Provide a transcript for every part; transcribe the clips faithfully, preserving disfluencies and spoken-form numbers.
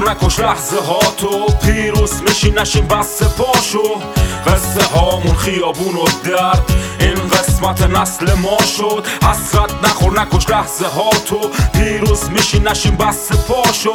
نخور نکش لحظه ها تو، پیروز میشی نشین بس پاشو. قصه هامون خیابون و درد، این قسمت نسل ما شد. حسرت نخور نکش لحظه ها تو، پیروز میشی نشین بس پاشو.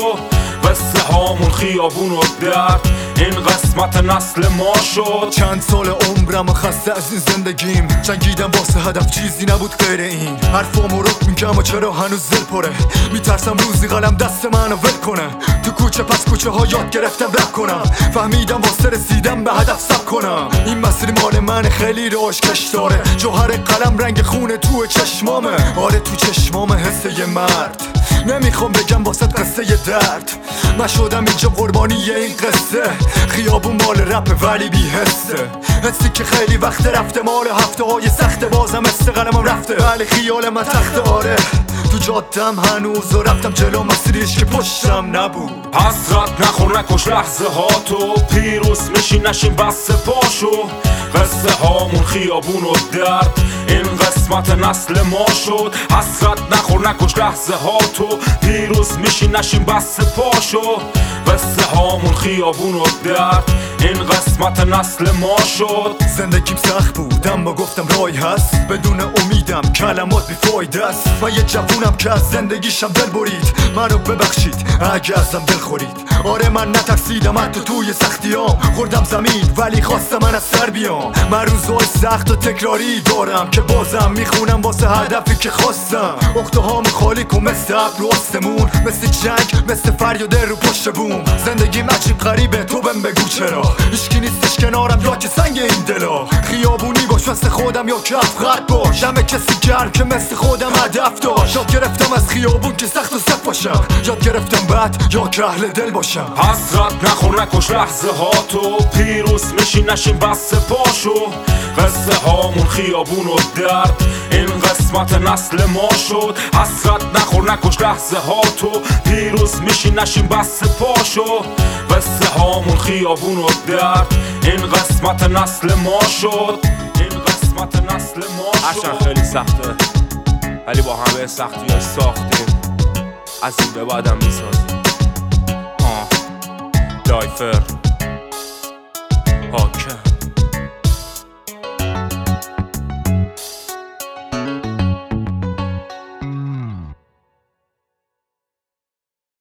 قصه هامون خیابون و درد، این قسمت نسل ما شد. چند سال عمرم و خسته از این زندگیم، جنگیدم واسه هدف چیزی نبود غیر این. حرفامو رک میگم و چرا هنوز دل پره، میترسم روزی قلم دست منو ول کنه. تو کوچه پس کوچه ها یاد گرفتم رپ کنم، فهمیدم واسه رسیدم به هدف سب کنم. این مسیر مال من خیلی راش کش داره، جوهر قلم رنگ خونه تو چشمامه. آره تو چشمام حسه یه مرد، نمیخوام بگم واسه قصه ی درد. من شدم اینجا قربانی این قصه، خیابون مال رپ ولی بی حسه. حسی که خیلی وقت رفته، مال هفته های سخته، بازم است قلمم رفته ولی خیال من تخته. آره تو جادم هنوز و رفتم جلو مسیریش که پشتم نبود. حسرت نخور نکش لحظه ها تو، پیروز میشی نشین بس پاشو. قصه هامون خیابون و درد، این قسمت نسل ما شد. حسرت نخور نکش لحظه ها تو، پیروز میشی نشین بس پاشو. قصه هامون خیابون و درد، این قسمت نسل ما شد. زندگیم سخت بود اما گفتم رای هست، بدون امیدم کلمات بیفایده است. من یه جوونم که از زندگیشم دل برید، منو ببخشید اگه ازم دل خورید. آره من نترسیدم حتی توی سختیام، خوردم زمین ولی خواستم من از سر بیام. من روزای سخت و تکراری دارم که بازم میخونم واسه هدفی که خواستم. اخته هامو خالی کن مثل ابر رو آسمون، مثل جنگ مثل فریاد رو پشت بوم. زندگیم عجیب غریبه تو بهم بگو چرا، هیچکی نیستش کنارم یا که سنگ این دلا. خیابونی باش مثل خودم یا که افغت باش، همه کسی گرم که مثل خودم هدف داشت. یاد گرفتم از خیابون که سخت و سخت باشم، یاد گرفتم بعد یا که اهل دل باشم. حسرت نخور نکش لحظه ها تو، پیروز میشی نشین بس پاشو. قصه هامون خیابون و درد، این قسمت نسل ما شد. حسرت نخور نکش لحظه ها تو، پیروز میشی نشین بس پاشو. قصه هامون خیابون و درد، این قسمت نسل ما شد. این قسمت نسل ما شد. هرچند خیلی سخته ولی با همه سختی های ساختیم، از این به بعدم میسازیم.